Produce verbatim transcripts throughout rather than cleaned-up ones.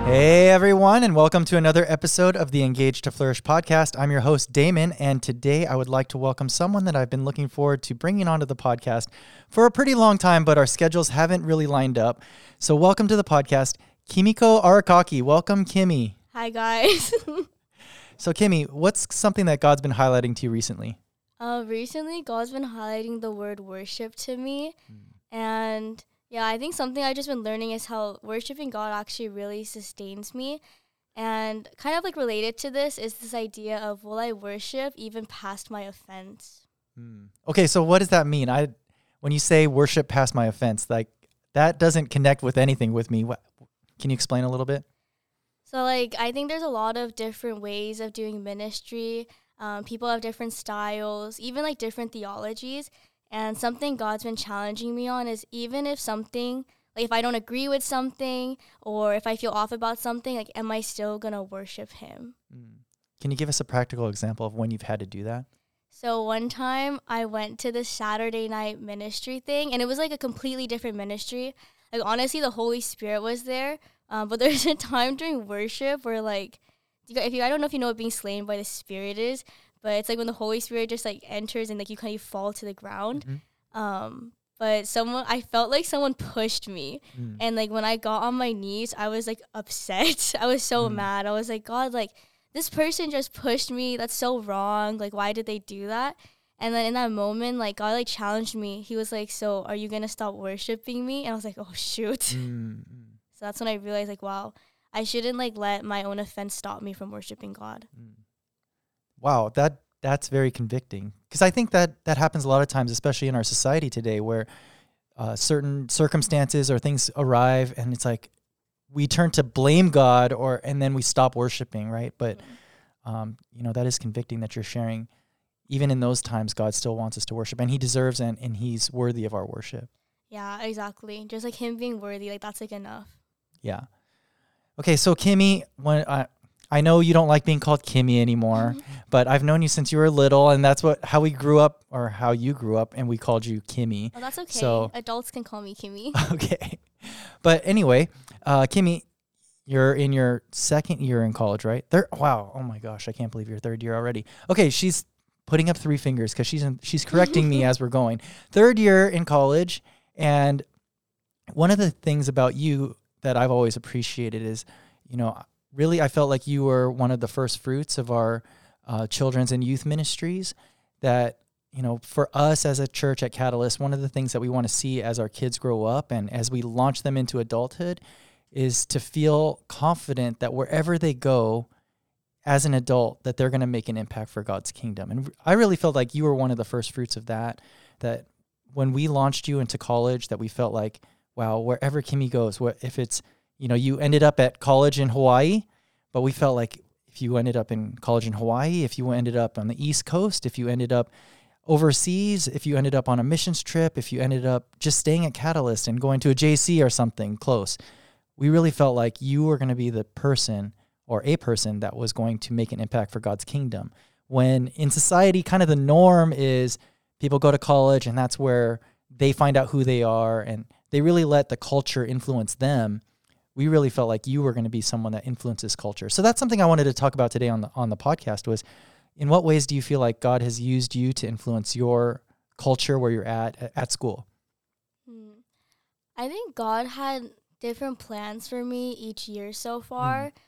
Hey everyone, and welcome to another episode of the Engage to Flourish podcast. I'm your host, Damon, and today I would like to welcome someone that I've been looking forward to bringing onto the podcast for a pretty long time, but our schedules haven't really lined up. So welcome to the podcast, Kimiko Arakaki. Welcome, Kimmy. Hi, guys. So Kimmy, what's something that God's been highlighting to you recently? Uh, recently, God's been highlighting the word worship to me, mm. and yeah, I think something I've just been learning is how worshiping God actually really sustains me. And kind of like related to this is this idea of, will I worship even past my offense? Mm. Okay, so what does that mean? I, when you say worship past my offense, like that doesn't connect with anything with me. What, can you explain a little bit? So like, I think there's a lot of different ways of doing ministry. Um, people have different styles, even like different theologies. And something God's been challenging me on is even if something, like if I don't agree with something or if I feel off about something, like am I still going to worship him? Mm. Can you give us a practical example of when you've had to do that? So one time I went to this Saturday night ministry thing, and it was like a completely different ministry. Like honestly, the Holy Spirit was there. Um, but there's a time during worship where like, if you, I don't know if you know what being slain by the Spirit is, but it's like when the Holy Spirit just like enters and like you kind of fall to the ground. Mm-hmm. Um, but someone, I felt like someone pushed me. Mm. And like when I got on my knees, I was like upset. I was so mm. mad. I was like, God, like this person just pushed me. That's so wrong. Like, why did they do that? And then in that moment, like God like challenged me. He was like, so are you going to stop worshiping me? And I was like, oh shoot. Mm. So that's when I realized like, wow, I shouldn't like let my own offense stop me from worshiping God. Mm. Wow, that that's very convicting, because I think that that happens a lot of times, especially in our society today, where uh, certain circumstances or things arrive, and it's like we turn to blame God, or and then we stop worshiping, right? But mm-hmm. um, you know, that is convicting that you're sharing. Even in those times, God still wants us to worship, and He deserves and and He's worthy of our worship. Yeah, exactly. Just like Him being worthy, like that's like enough. Yeah. Okay, so Kimmy, when I. I know you don't like being called Kimmy anymore, mm-hmm. but I've known you since you were little, and that's what how we grew up, or how you grew up, and we called you Kimmy. Oh, that's okay. So, adults can call me Kimmy. Okay. But anyway, uh, Kimmy, you're in your second year in college, right? Third, wow. Oh my gosh, I can't believe you're third year already. Okay, she's putting up three fingers because she's in, she's correcting me as we're going. Third year in college, and one of the things about you that I've always appreciated is, you know, really, I felt like you were one of the first fruits of our uh, children's and youth ministries. That, you know, for us as a church at Catalyst, one of the things that we want to see as our kids grow up and as we launch them into adulthood is to feel confident that wherever they go as an adult, that they're going to make an impact for God's kingdom. And I really felt like you were one of the first fruits of that, that when we launched you into college, that we felt like, wow, wherever Kimmy goes, if it's, you know, you ended up at college in Hawaii, but we felt like if you ended up in college in Hawaii, if you ended up on the East Coast, if you ended up overseas, if you ended up on a missions trip, if you ended up just staying at Catalyst and going to a J C or something close, we really felt like you were going to be the person or a person that was going to make an impact for God's kingdom. When in society, kind of the norm is people go to college and that's where they find out who they are and they really let the culture influence them. We really felt like you were going to be someone that influences culture. So that's something I wanted to talk about today on the on the podcast was, in what ways do you feel like God has used you to influence your culture where you're at at school? Hmm. I think God had different plans for me each year so far. Mm.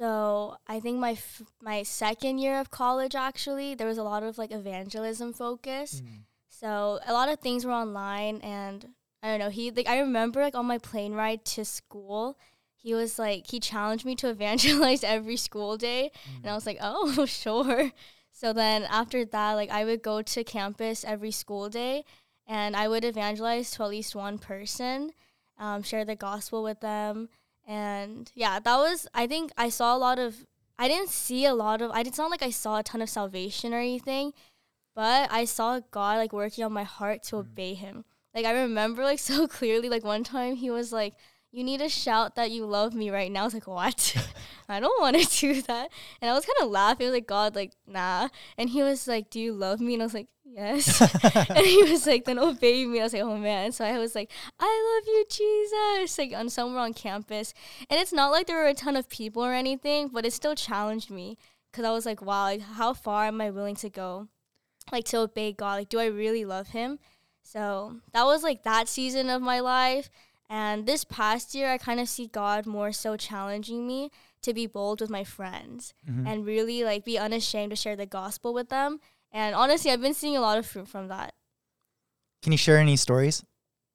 So I think my f- my second year of college, actually, there was a lot of like evangelism focus. Mm. So a lot of things were online, and I don't know, he like I remember like on my plane ride to school, he was like, he challenged me to evangelize every school day. Mm. And I was like, oh, sure. So then after that, like I would go to campus every school day and I would evangelize to at least one person, um, share the gospel with them. And yeah, that was, I think I saw a lot of, I didn't see a lot of, I it's not like I saw a ton of salvation or anything, but I saw God like working on my heart to mm. obey him. Like I remember like so clearly, like one time he was like, you need to shout that you love me right now. I was like, what? I don't want to do that. And I was kind of laughing. I was like, God, like, nah. And he was like, do you love me? And I was like, Yes. And he was like, then obey me. I was like, oh man. So I was like, I love you, Jesus. Like on somewhere on campus. And it's not like there were a ton of people or anything, but it still challenged me. Because I was like, wow, like how far am I willing to go? Like to obey God. Like, do I really love him? So that was like that season of my life. And this past year, I kind of see God more so challenging me to be bold with my friends mm-hmm. and really like be unashamed to share the gospel with them. And honestly, I've been seeing a lot of fruit from that. Can you share any stories?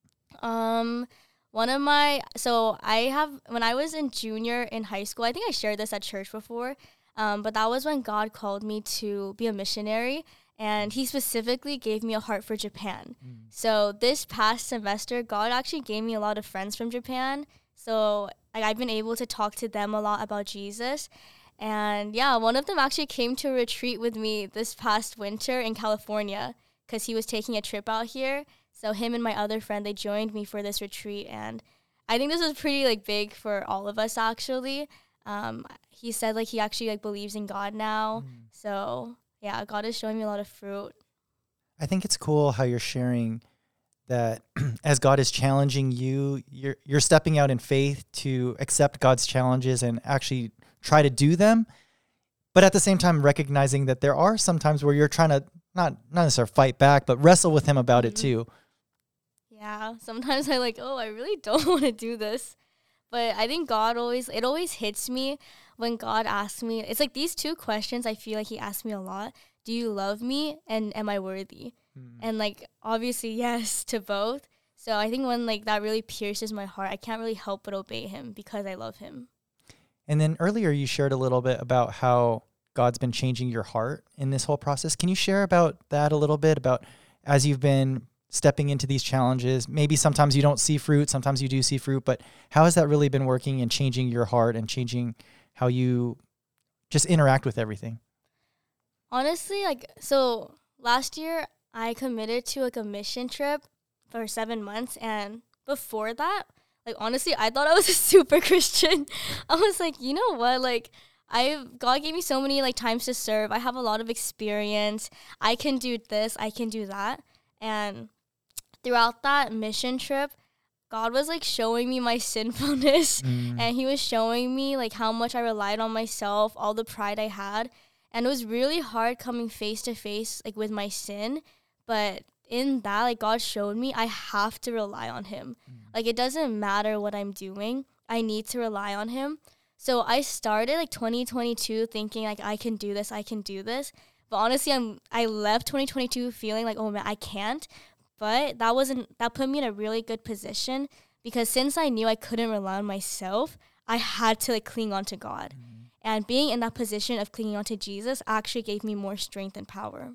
Um, one of my, so I have, when I was in junior in high school, I think I shared this at church before, um, but that was when God called me to be a missionary. And he specifically gave me a heart for Japan. Mm. So this past semester, God actually gave me a lot of friends from Japan. So like, I've been able to talk to them a lot about Jesus. And yeah, one of them actually came to a retreat with me this past winter in California because he was taking a trip out here. So him and my other friend, they joined me for this retreat. And I think this was pretty like big for all of us actually. Um, he said like he actually like believes in God now. Mm. So yeah, God is showing me a lot of fruit. I think it's cool how you're sharing that as God is challenging you, you're you're stepping out in faith to accept God's challenges and actually try to do them, but at the same time recognizing that there are some times where you're trying to not not necessarily fight back, but wrestle with him about mm-hmm. it too. Yeah, sometimes I like, oh, I really don't want to do this. But I think God always, it always hits me when God asks me, it's like these two questions I feel like he asks me a lot. Do you love me and am I worthy? Mm. And like, obviously, yes to both. So I think when like that really pierces my heart, I can't really help but obey him because I love him. And then earlier you shared a little bit about how God's been changing your heart in this whole process. Can you share about that a little bit, about as you've been stepping into these challenges? Maybe sometimes you don't see fruit, sometimes you do see fruit, but how has that really been working and changing your heart and changing how you just interact with everything? Honestly, like, so last year I committed to like a mission trip for seven months. And before that, like, honestly, I thought I was a super Christian. I was like, you know what? Like, I God gave me so many like times to serve. I have a lot of experience. I can do this. I can do that. And throughout that mission trip, God was like showing me my sinfulness mm. and he was showing me like how much I relied on myself, all the pride I had. And it was really hard coming face to face like with my sin. But in that, like God showed me I have to rely on him. Mm. Like it doesn't matter what I'm doing. I need to rely on him. So I started like twenty twenty-two thinking like I can do this, I can do this. But honestly, I'm I left twenty twenty-two feeling like, oh man, I can't. But that wasn't that put me in a really good position because since I knew I couldn't rely on myself, I had to like cling on to God. Mm-hmm. And being in that position of clinging on to Jesus actually gave me more strength and power.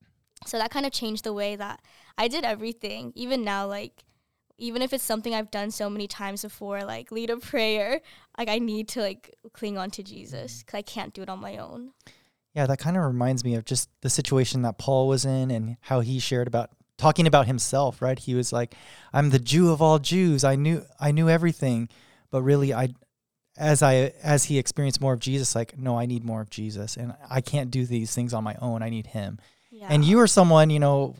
So that kind of changed the way that I did everything. Even now, like, even if it's something I've done so many times before, like lead a prayer, like I need to like cling on to Jesus because I can't do it on my own. Yeah, that kind of reminds me of just the situation that Paul was in and how he shared about talking about himself, right? He was like, I'm the Jew of all Jews. I knew I knew everything, but really I as I as he experienced more of Jesus, like, no, I need more of Jesus and I can't do these things on my own. I need him. Yeah. And you are someone, you know,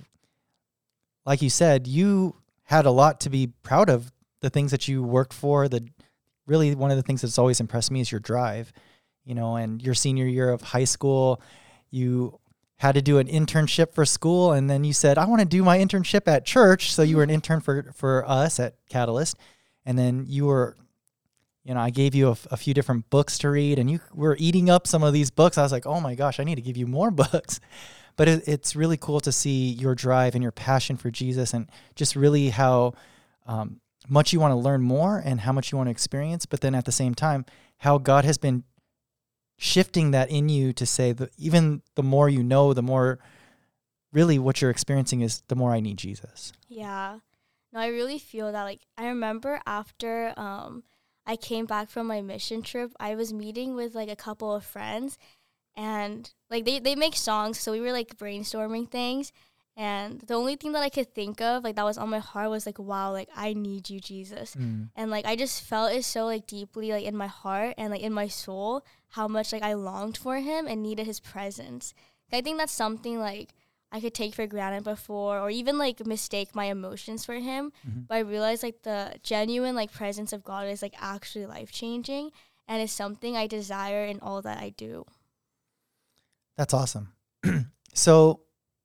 like you said, you had a lot to be proud of, the things that you worked for. The really one of the things that's always impressed me is your drive, you know, and your senior year of high school, you had to do an internship for school. And then you said, I want to do my internship at church. So you were an intern for, for us at Catalyst. And then you were, you know, I gave you a, a few different books to read and you were eating up some of these books. I was like, oh my gosh, I need to give you more books. But it, it's really cool to see your drive and your passion for Jesus and just really how um, much you want to learn more and how much you want to experience. But then at the same time, how God has been shifting that in you to say that even the more you know, the more really what you're experiencing is the more I need Jesus. Yeah. No, I really feel that. Like, I remember after um, I came back from my mission trip, I was meeting with like a couple of friends and like they, they make songs. So we were like brainstorming things. And the only thing that I could think of, like, that was on my heart was, like, wow, like, I need you, Jesus. Mm. And, like, I just felt it so, like, deeply, like, in my heart and, like, in my soul, how much, like, I longed for him and needed his presence. I think that's something, like, I could take for granted before, or even like mistake my emotions for him. Mm-hmm. But I realized like the genuine like presence of God is like actually life changing, and it's something I desire in all that I do. That's awesome. So,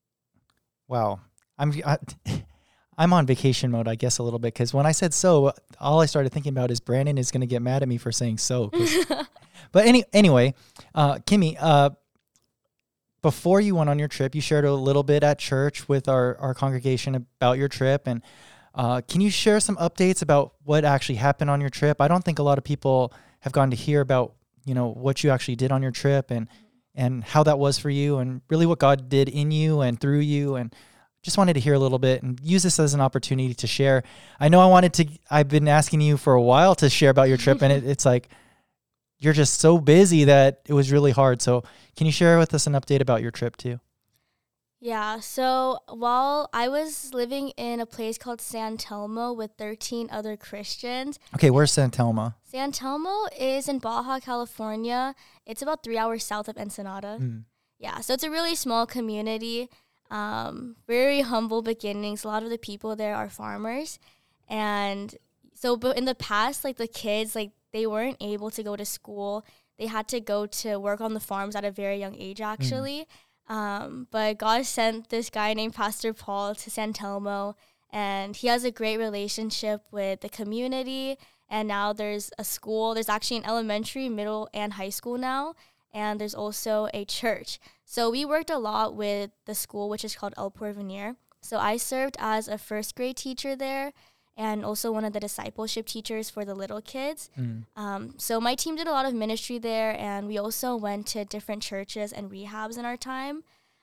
wow, I'm I, I'm on vacation mode, I guess, a little bit, because when I said so, all I started thinking about is Brandon is going to get mad at me for saying so. But any anyway, uh, Kimmy, uh, before you went on your trip, you shared a little bit at church with our, our congregation about your trip. And uh, can you share some updates about what actually happened on your trip? I don't think a lot of people have gotten to hear about, you know, what you actually did on your trip and and how that was for you and really what God did in you and through you. And just wanted to hear a little bit and use this as an opportunity to share. I know I wanted to, I've been asking you for a while to share about your trip, and it, it's like, you're just so busy that it was really hard. So can you share with us an update about your trip too? Yeah, so while I was living in a place called San Telmo with thirteen other Christians. Okay, where's San Telmo? San Telmo is in Baja, California. It's about three hours south of Ensenada. Mm. Yeah, so it's a really small community, um, very humble beginnings. A lot of the people there are farmers. And so but in the past, like the kids, like they weren't able to go to school. They had to go to work on the farms at a very young age, actually. Mm. Um, but God sent this guy named Pastor Paul to San Telmo, and he has a great relationship with the community. And now there's a school. There's actually an elementary, middle, and high school now. And there's also a church. So we worked a lot with the school, which is called El Porvenir. So I served as a first grade teacher there, and also one of the discipleship teachers for the little kids. Mm. Um, so my team did a lot of ministry there, and we also went to different churches and rehabs in our time.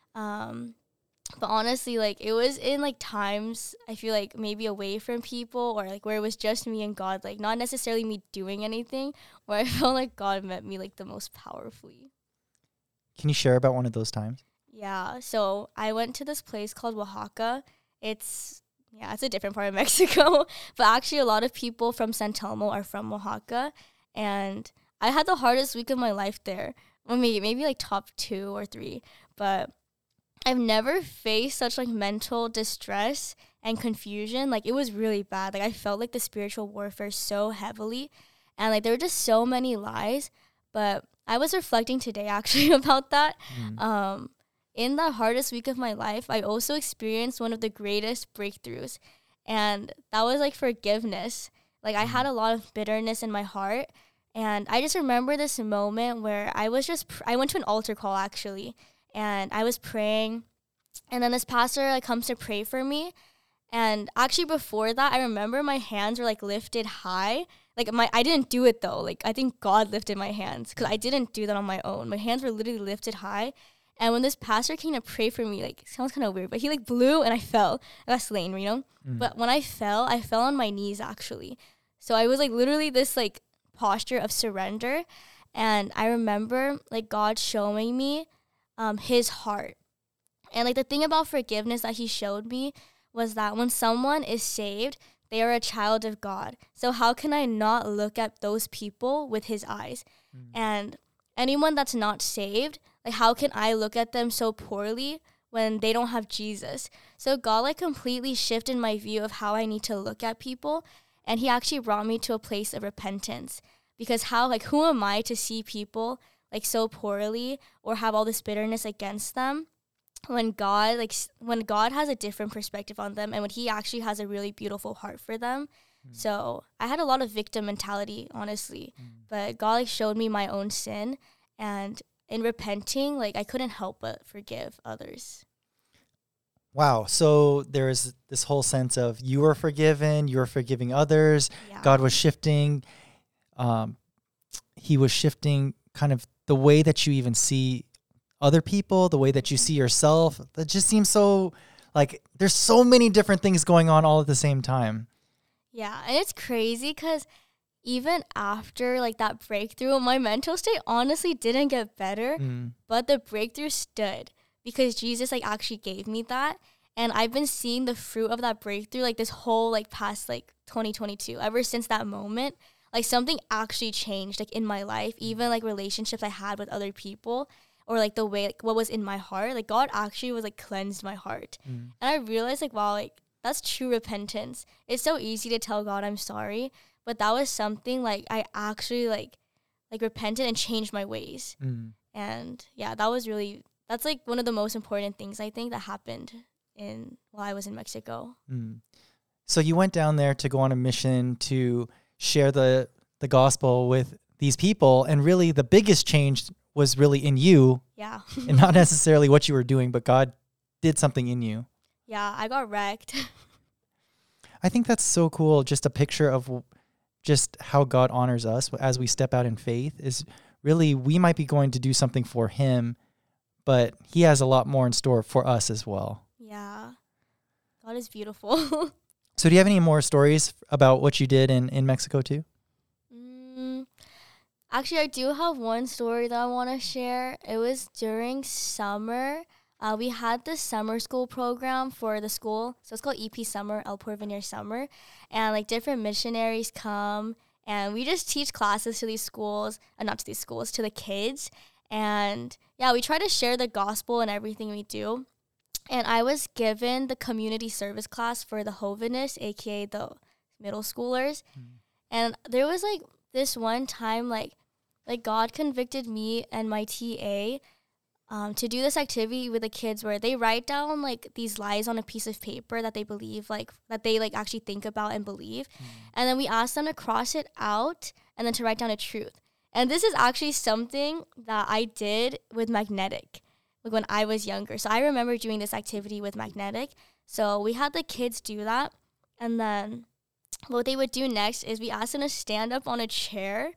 Um, but honestly, like, it was in, like, times, I feel like, maybe away from people, or, like, where it was just me and God, like, not necessarily me doing anything, where I felt like God met me, like, the most powerfully. Can you share about one of those times? Yeah, so I went to this place called Oaxaca. It's... Yeah, it's a different part of Mexico, but actually a lot of people from San Telmo are from Oaxaca, and I had the hardest week of my life there. Well, maybe, maybe like top two or three, but I've never faced such like mental distress and confusion. Like, it was really bad. Like, I felt like the spiritual warfare so heavily, and like there were just so many lies, but I was reflecting today actually about that. Mm. Um, In the hardest week of my life, I also experienced one of the greatest breakthroughs, and that was like forgiveness. Like, I had a lot of bitterness in my heart, and I just remember this moment where I was just, pr- I went to an altar call actually, and I was praying, and then this pastor like comes to pray for me, and actually before that, I remember my hands were like lifted high. Like, my, I didn't do it though. Like, I think God lifted my hands, because I didn't do that on my own. My hands were literally lifted high. And when this pastor came to pray for me, like, it sounds kind of weird, but he, like, blew and I fell. I got slain, you know? Mm. But when I fell, I fell on my knees, actually. So I was, like, literally this, like, posture of surrender. And I remember, like, God showing me um, his heart. And, like, the thing about forgiveness that he showed me was that when someone is saved, they are a child of God. So how can I not look at those people with his eyes? Mm. And anyone that's not saved, like, how can I look at them so poorly when they don't have Jesus? So God, like, completely shifted my view of how I need to look at people, and he actually brought me to a place of repentance. Because how, like, who am I to see people, like, so poorly or have all this bitterness against them when God, like, when God has a different perspective on them and when he actually has a really beautiful heart for them? Mm. So I had a lot of victim mentality, honestly, mm. but God, like, showed me my own sin, and in repenting, like, I couldn't help but forgive others. Wow. So there's this whole sense of you were forgiven, you were forgiving others. Yeah. God was shifting. Um, he was shifting kind of the way that you even see other people, the way that you see yourself. That just seems so, like, there's so many different things going on all at the same time. Yeah. And it's crazy because even after, like, that breakthrough, my mental state honestly didn't get better, mm. but the breakthrough stood because Jesus, like, actually gave me that. And I've been seeing the fruit of that breakthrough, like, this whole, like, past, like, twenty twenty-two. Ever since that moment, like, something actually changed, like, in my life, even, like, relationships I had with other people. or like the way like what was in my heart, like God actually was like cleansed my heart. Mm. And I realized like, wow, like that's true repentance. It's so easy to tell God I'm sorry, but that was something like I actually like like repented and changed my ways. Mm. And yeah, that was really, that's like one of the most important things I think that happened in while I was in Mexico. Mm. So you went down there to go on a mission to share the the gospel with these people, and really the biggest change was really in you. Yeah. And not necessarily what you were doing, but God did something in you. Yeah, I got wrecked. I think that's so cool. Just a picture of just how God honors us as we step out in faith is really, we might be going to do something for him, but he has a lot more in store for us as well. Yeah. God is beautiful. So do you have any more stories about what you did in, in Mexico too? Mm, actually, I do have one story that I want to share. It was during summer. Uh, we had this summer school program for the school. So it's called E P Summer, El Porvenir Summer. And like different missionaries come and we just teach classes to these schools, uh, not to these schools, to the kids. And yeah, we try to share the gospel and everything we do. And I was given the community service class for the Hovenists, a k a the middle schoolers. Mm. And there was like this one time, like, like God convicted me and my T A um, to do this activity with the kids where they write down like these lies on a piece of paper that they believe, like that they like actually think about and believe. Mm. And then we asked them to cross it out and then to write down a truth. And this is actually something that I did with Magnetic when I was younger. So I remember doing this activity with Magnetic. So we had the kids do that. And then what they would do next is we asked them to stand up on a chair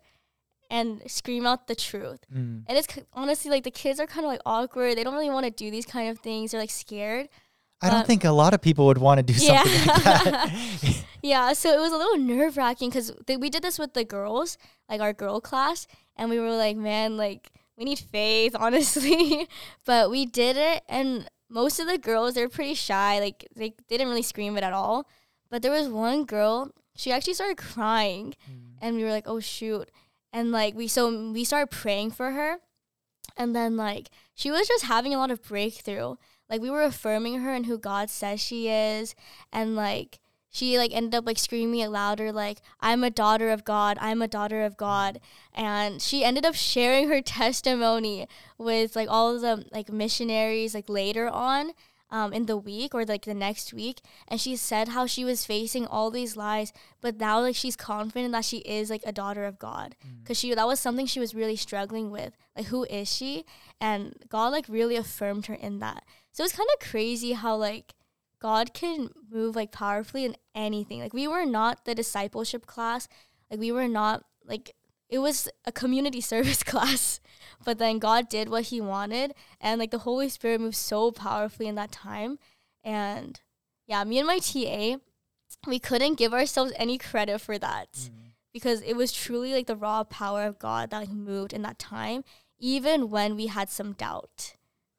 and scream out the truth. Mm. And it's honestly like the kids are kind of like awkward. They don't really want to do these kind of things. They're like scared. I don't think a lot of people would want to do yeah. something like that. Yeah, so it was a little nerve wracking because we did this with the girls, like our girl class. And we were like, man, like, we need faith, honestly. But we did it, and most of the girls, they're pretty shy. Like, they, they didn't really scream it at all. But there was one girl, she actually started crying, mm. and we were like, oh, shoot. And, like, we so we started praying for her, and then, like, she was just having a lot of breakthrough. Like, we were affirming her and who God says she is, and, like, she, like, ended up, like, screaming it louder, like, I'm a daughter of God, I'm a daughter of God. And she ended up sharing her testimony with, like, all of the, like, missionaries, like, later on um, in the week or, like, the next week. And she said how she was facing all these lies, but now, like, she's confident that she is, like, a daughter of God. Because mm. she that was something she was really struggling with. Like, who is she? And God, like, really affirmed her in that. So it's kind of crazy how, like, God can move, like, powerfully in anything. Like, we were not the discipleship class. Like, we were not, like, it was a community service class. But then God did what he wanted. And, like, the Holy Spirit moved so powerfully in that time. And, yeah, me and my T A, we couldn't give ourselves any credit for that. Mm. Because it was truly, like, the raw power of God that, like, moved in that time, even when we had some doubt.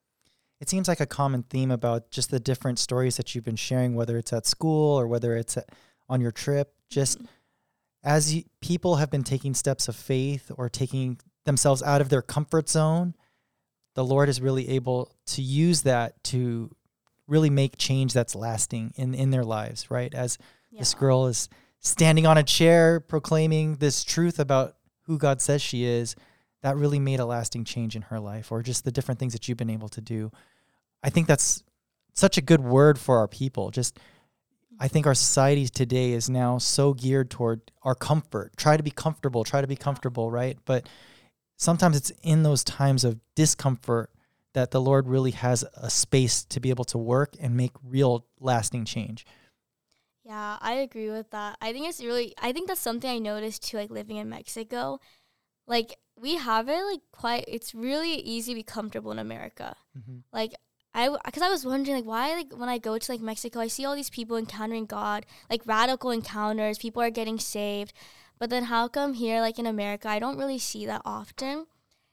It seems like a common theme about just the different stories that you've been sharing, whether it's at school or whether it's at, on your trip. Just mm-hmm. as you, people have been taking steps of faith or taking themselves out of their comfort zone, the Lord is really able to use that to really make change that's lasting in, in their lives, right? As yeah. this girl is standing on a chair proclaiming this truth about who God says she is, that really made a lasting change in her life, or just the different things that you've been able to do. I think that's such a good word for our people. Just, I think our society today is now so geared toward our comfort. Try to be comfortable, try to be comfortable, right? But sometimes it's in those times of discomfort that the Lord really has a space to be able to work and make real lasting change. Yeah, I agree with that. I think it's really, I think that's something I noticed too, like living in Mexico. Like, we have it, like, quite, it's really easy to be comfortable in America. Mm-hmm. Like, I, because I was wondering, like, why, like, when I go to, like, Mexico, I see all these people encountering God, like, radical encounters, people are getting saved. But then how come here, like, in America, I don't really see that often?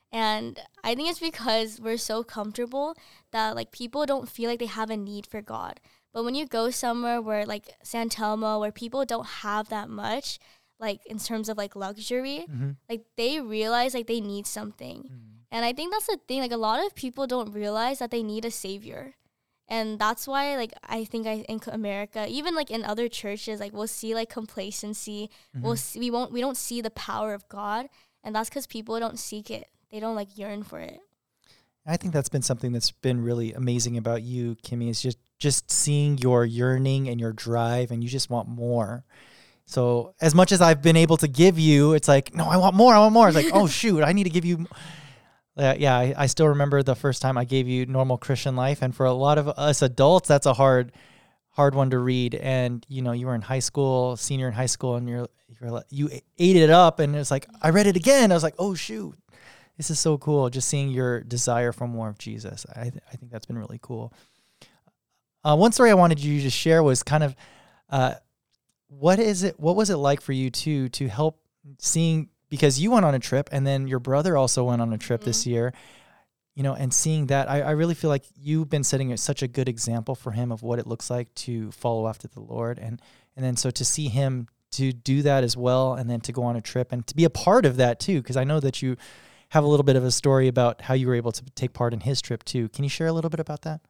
And I think it's because we're so comfortable that, like, people don't feel like they have a need for God. But when you go somewhere where, like, San Telmo, where people don't have that much, like, in terms of, like, luxury, mm-hmm. like, they realize, like, they need something. Mm-hmm. And I think that's the thing. Like, a lot of people don't realize that they need a savior. And that's why, like, I think I in America, even like in other churches, like we'll see like complacency. Mm-hmm. We'll see, we won't we don't see the power of God, and that's because people don't seek it. They don't like yearn for it. I think that's been something that's been really amazing about you, Kimmy, is just just seeing your yearning and your drive, and you just want more. So as much as I've been able to give you, it's like, no, I want more. I want more. It's like, oh shoot, I need to give you. Uh, yeah, I, I still remember the first time I gave you Normal Christian Life, and for a lot of us adults, that's a hard, hard one to read. And you know, you were in high school, senior in high school, and you're you're you ate it up, and it's like I read it again. I was like, oh shoot, this is so cool. Just seeing your desire for more of Jesus, I th- I think that's been really cool. Uh, one story I wanted you to share was kind of, uh, what is it? What was it like for you to to help seeing? Because you went on a trip, and then your brother also went on a trip mm-hmm. this year, you know, and seeing that, I, I really feel like you've been setting a, such a good example for him of what it looks like to follow after the Lord. And, and then so to see him to do that as well, and then to go on a trip and to be a part of that too, because I know that you have a little bit of a story about how you were able to take part in his trip too. Can you share a little bit about that?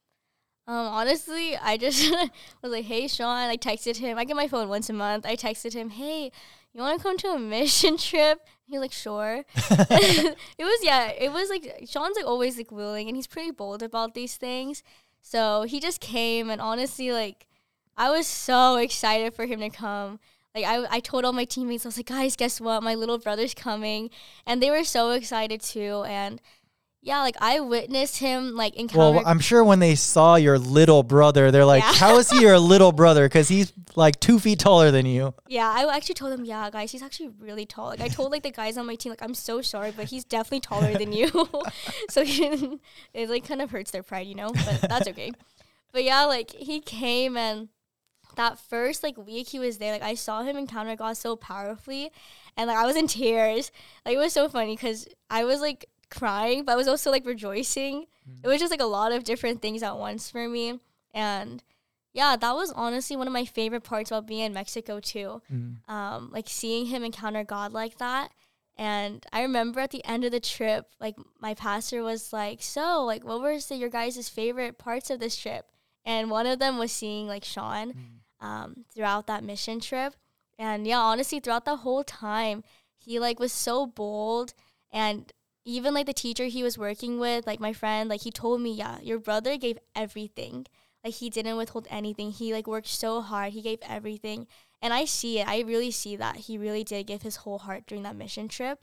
Um, honestly, I just was like, hey, Sean, I texted him. I get my phone once a month. I texted him, hey, you want to come to a mission trip? He's like, sure. It was, yeah, it was like, Sean's like always like willing, and he's pretty bold about these things. So he just came, and honestly, like, I was so excited for him to come. Like, I, I told all my teammates, I was like, guys, guess what? My little brother's coming. And they were so excited too. And yeah, like I witnessed him like encounter. Well, I'm sure when they saw your little brother, they're like, yeah. How is he your little brother? Because he's like two feet taller than you. Yeah, I actually told them, yeah, guys, he's actually really tall. Like I told like the guys on my team, like, I'm so sorry, but he's definitely taller than you. So he, it like kind of hurts their pride, you know, but that's okay. But yeah, like he came, and that first like week he was there, like I saw him encounter God so powerfully, and like I was in tears. Like it was so funny because I was like crying, but I was also like rejoicing. Mm-hmm. It was just like a lot of different things at once for me. And yeah, that was honestly one of my favorite parts about being in Mexico too. Mm-hmm. Um, like seeing him encounter God like that. And I remember at the end of the trip, like my pastor was like, so like what were the, your guys' favorite parts of this trip? And one of them was seeing like Sean mm-hmm. um, throughout that mission trip. And yeah, honestly, throughout the whole time, he like was so bold. And even, like, the teacher he was working with, like, my friend, like, he told me, yeah, your brother gave everything. Like, he didn't withhold anything. He, like, worked so hard. He gave everything. And I see it. I really see that. He really did give his whole heart during that mission trip.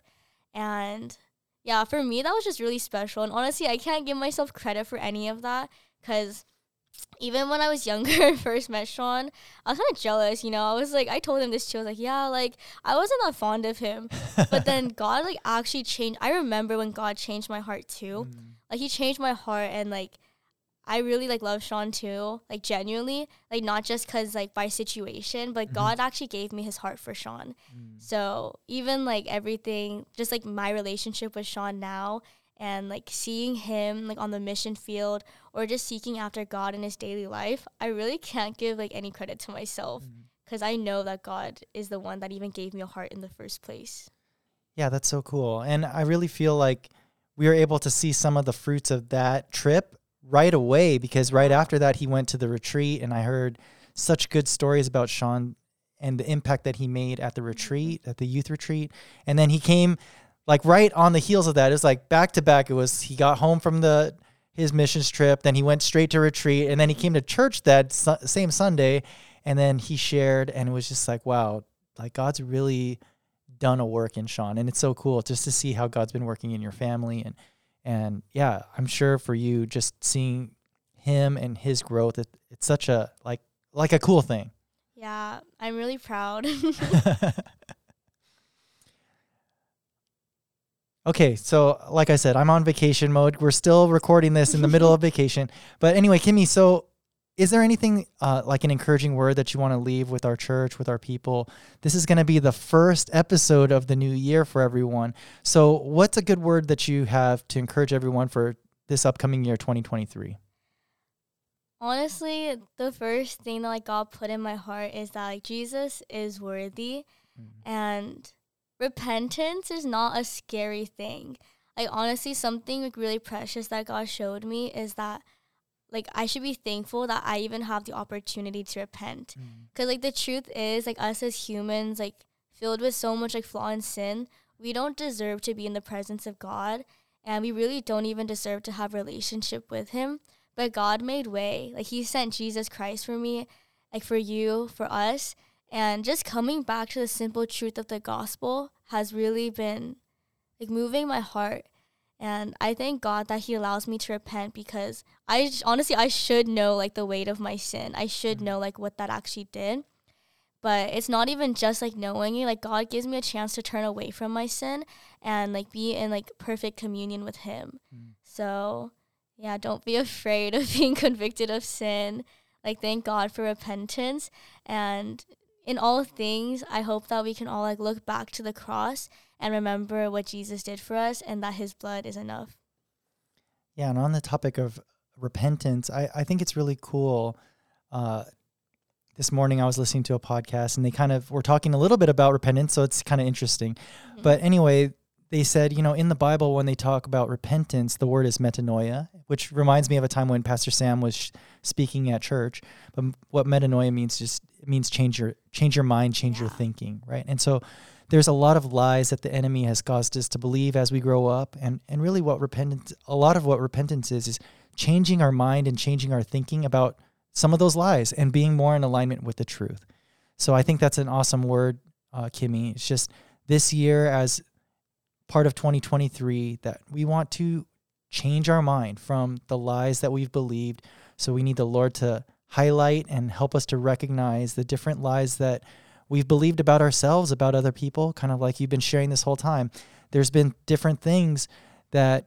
And, yeah, for me, that was just really special. And honestly, I can't give myself credit for any of that because even when I was younger and first met Sean, I was kind of jealous, you know. I was like, I told him this too. I was like, yeah, like, I wasn't that fond of him. But then God, like, actually changed. I remember when God changed my heart too. Mm. Like, he changed my heart, and, like, I really, like, love Sean too. Like, genuinely. Like, not just because, like, by situation, but mm-hmm. God actually gave me his heart for Sean. Mm. So, even, like, everything, just, like, my relationship with Sean now, and like seeing him like on the mission field or just seeking after God in his daily life, I really can't give like any credit to myself because mm. I know that God is the one that even gave me a heart in the first place. Yeah, that's so cool. And I really feel like we were able to see some of the fruits of that trip right away, because right after that he went to the retreat, and I heard such good stories about Sean and the impact that he made at the retreat, mm-hmm. at the youth retreat. And then he came like right on the heels of that. It was like back to back. It was, he got home from the, his missions trip, then he went straight to retreat, and then he came to church that su- same Sunday, and then he shared, and it was just like, wow, like God's really done a work in Sean. And it's so cool just to see how God's been working in your family. And, and yeah, I'm sure for you, just seeing him and his growth, it, it's such a, like, like a cool thing. Yeah, I'm really proud. Okay, so like I said, I'm on vacation mode. We're still recording this in the middle of vacation. But anyway, Kimmy, so is there anything uh, like an encouraging word that you want to leave with our church, with our people? This is going to be the first episode of the new year for everyone. So what's a good word that you have to encourage everyone for this upcoming year, twenty twenty-three? Honestly, the first thing that like God put in my heart is that like Jesus is worthy, mm-hmm. and repentance is not a scary thing. Like, honestly, something like really precious that God showed me is that, like, I should be thankful that I even have the opportunity to repent. Because, like, the truth is, like, us as humans, like, filled with so much, like, flaw and sin, we don't deserve to be in the presence of God. And we really don't even deserve to have a relationship with him. But God made way. Like, he sent Jesus Christ for me, like, for you, for us. And just coming back to the simple truth of the gospel has really been, like, moving my heart. And I thank God that he allows me to repent, because I honestly, I should know, like, the weight of my sin. I should know, like, what that actually did. But it's not even just, like, knowing it. Like, God gives me a chance to turn away from my sin and, like, be in, like, perfect communion with him. Mm. So, yeah, don't be afraid of being convicted of sin. Like, thank God for repentance. And in all things, I hope that we can all, like, look back to the cross and remember what Jesus did for us, and that his blood is enough. Yeah, and on the topic of repentance, I, I think it's really cool. Uh, this morning I was listening to a podcast, and they kind of were talking a little bit about repentance, so it's kind of interesting. Mm-hmm. But anyway, they said, you know, in the Bible, when they talk about repentance, the word is metanoia, which reminds me of a time when Pastor Sam was sh- speaking at church. But what metanoia means, just it means change your change your mind, change yeah. your thinking, right? And so there's a lot of lies that the enemy has caused us to believe as we grow up, and and really what repentance, a lot of what repentance is, is changing our mind and changing our thinking about some of those lies and being more in alignment with the truth. So I think that's an awesome word, uh, Kimmy. It's just this year, as part of twenty twenty-three, that we want to change our mind from the lies that we've believed. So we need the Lord to highlight and help us to recognize the different lies that we've believed about ourselves, about other people, kind of like you've been sharing this whole time. There's been different things that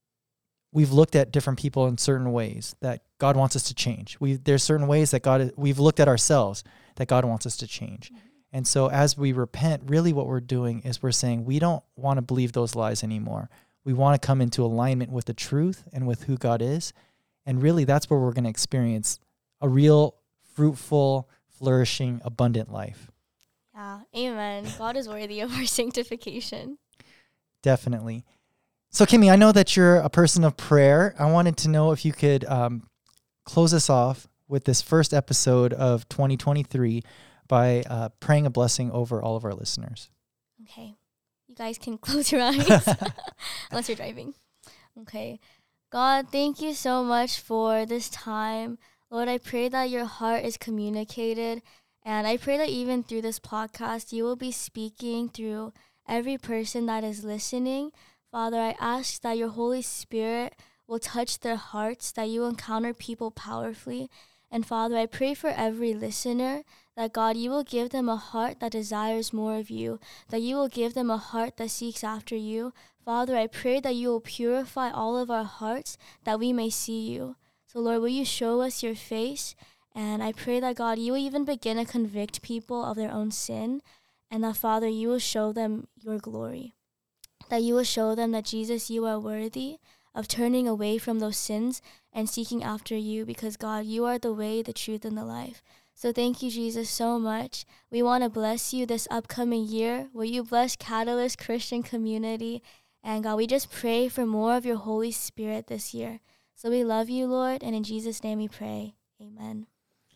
we've looked at different people in certain ways that God wants us to change. We there's certain ways that God we've looked at ourselves that God wants us to change. Mm-hmm. And so as we repent, really what we're doing is we're saying we don't want to believe those lies anymore. We want to come into alignment with the truth and with who God is. And really that's where we're going to experience a real, fruitful, flourishing, abundant life. Yeah, amen. God is worthy of our sanctification. Definitely. So, Kimmy, I know that you're a person of prayer. I wanted to know if you could um, close us off with this first episode of twenty twenty-three by uh, praying a blessing over all of our listeners. Okay. You guys can close your eyes unless you're driving. Okay. God, thank you so much for this time. Lord, I pray that your heart is communicated. And I pray that even through this podcast, you will be speaking through every person that is listening. Father, I ask that your Holy Spirit will touch their hearts, that you encounter people powerfully. And Father, I pray for every listener that, God, you will give them a heart that desires more of you, that you will give them a heart that seeks after you. Father, I pray that you will purify all of our hearts, that we may see you. So, Lord, will you show us your face? And I pray that, God, you will even begin to convict people of their own sin, and that, Father, you will show them your glory. That you will show them that, Jesus, you are worthy of turning away from those sins and seeking after you, because, God, you are the way, the truth, and the life. So thank you, Jesus, so much. We want to bless you this upcoming year. Will you bless Catalyst Christian Community? And, God, we just pray for more of your Holy Spirit this year. So we love you, Lord, and in Jesus' name we pray. Amen.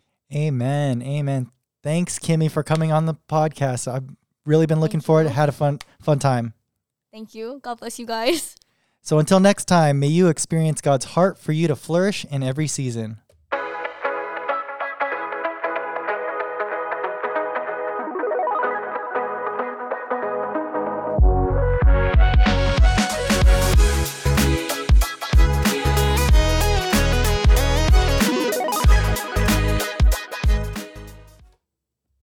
Amen. Amen. Thanks, Kimmy, for coming on the podcast. I've really been looking Thank forward. you. Had a fun, fun time. Thank you. God bless you guys. So until next time, may you experience God's heart for you to flourish in every season.